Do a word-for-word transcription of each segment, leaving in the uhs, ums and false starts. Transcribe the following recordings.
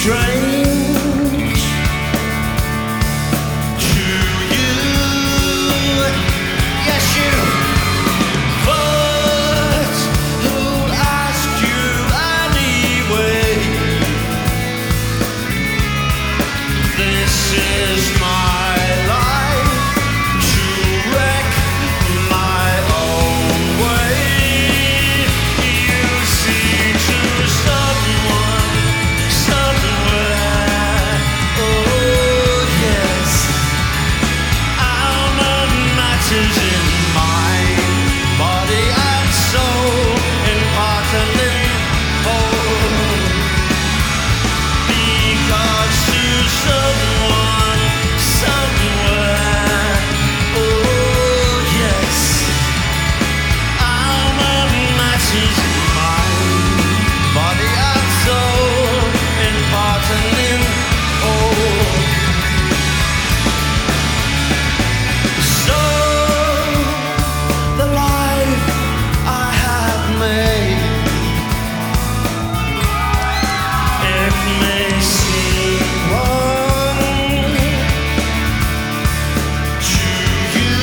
strange to you. Yes, you. But who asked you anyway? This is my life to wreck my own way. You see, to someone, somewhere, oh yes, I'm a matters in mind, body and soul, in part and in whole. Because to someone, somewhere, oh yes, I'm a matters in mind, body and soul, in part and in whole. So the life I have made, it may seem wrong to you,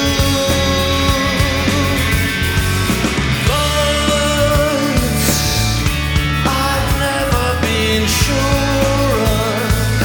but I've never been surer.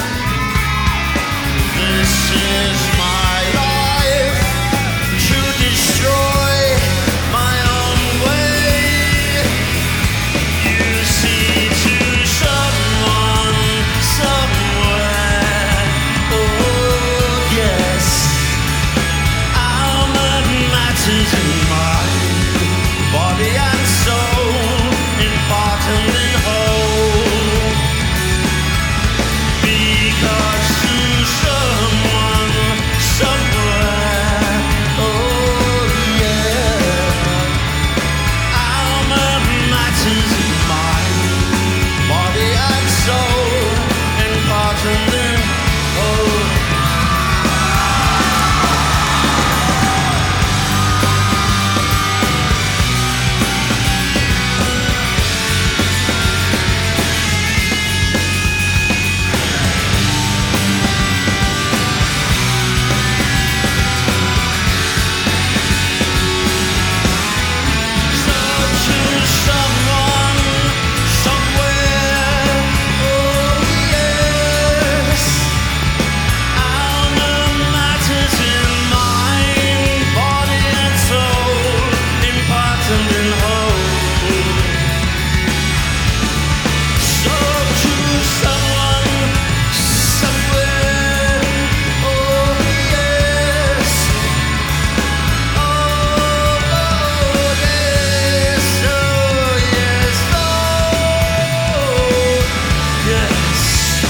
This is my life to destroy my own way. You see, to someone, somewhere, oh yes, I'm a matters in mind, body and soul, in part and in whole. Because to someone, somewhere, oh yeah, I'm a matters in mind, body and soul, in part and in whole. So to someone, somewhere, oh yes, I'm a matters in mind, body and soul, in part and in whole. So to someone, somewhere, oh yes, oh yes, oh yes, oh yes.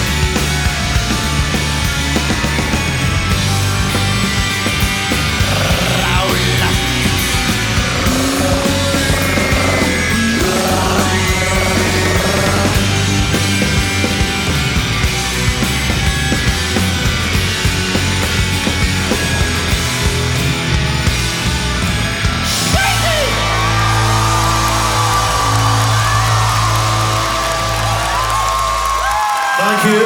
Thank you.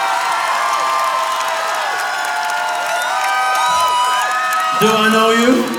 Do I know you?